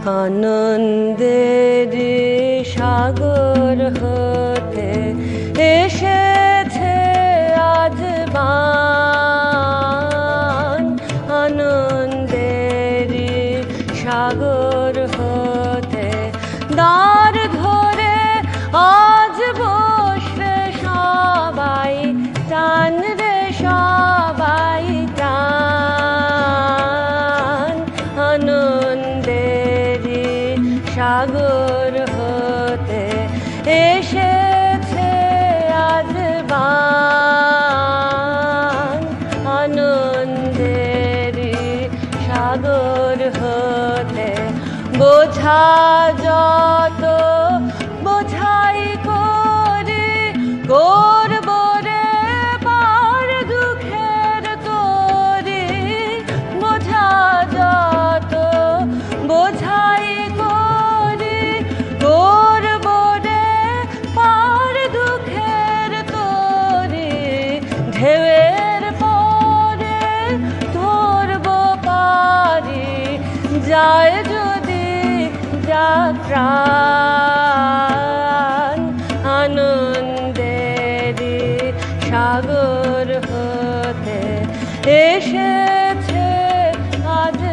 আনন্দের সাগর হতে এসেছে আজ বান। আনন্দের সাগর হতে দ্বার ধরে আজ বসবে সবাই, টান রে সবাই টান। আনন্দের সাগর হতে এসেছে আজ বান। আনন্দের সাগর হতে বোঝা যত বোঝাই করে করব রে পার দুঃখের তরি। বোঝা যত বোঝাই করে করব রে পার দুঃখের তরি। ঢেউয়ের পরে ধরব পারি যায় যদি যাত্রা। আনন্দের সাগর হতে এসেছে আজ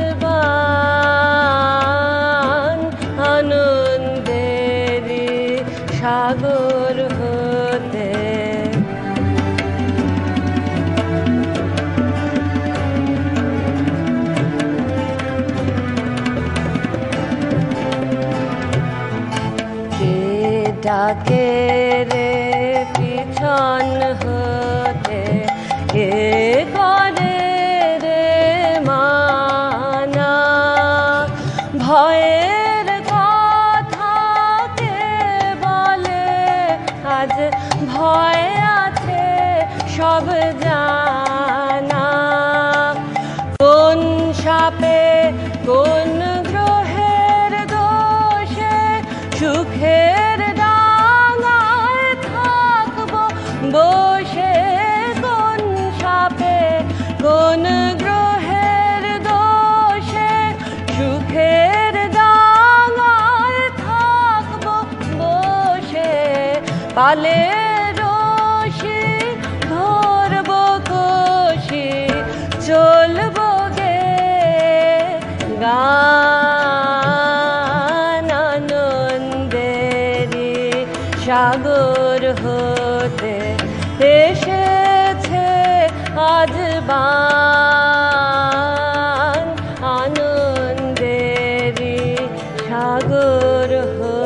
বান। আনন্দের সাগর হতে ডাকে রে পিছন হতে কে করে রে মানা। ভয়ের কথা কে বলে আজ ভয় আছে সব জানা। কোন সাপে কোন গ্রহের দোষে সুখের ডাঙায় থাকবো বসে। কোন সাপে কোন গ্রহের দোষে সুখের ডাঙায় থাকবো বসে। পালে রশি ধরবো কষি চলবো গে গান। আনন্দের সাগর হতে এসেছে আজ বান। আনন্দের সাগর হতে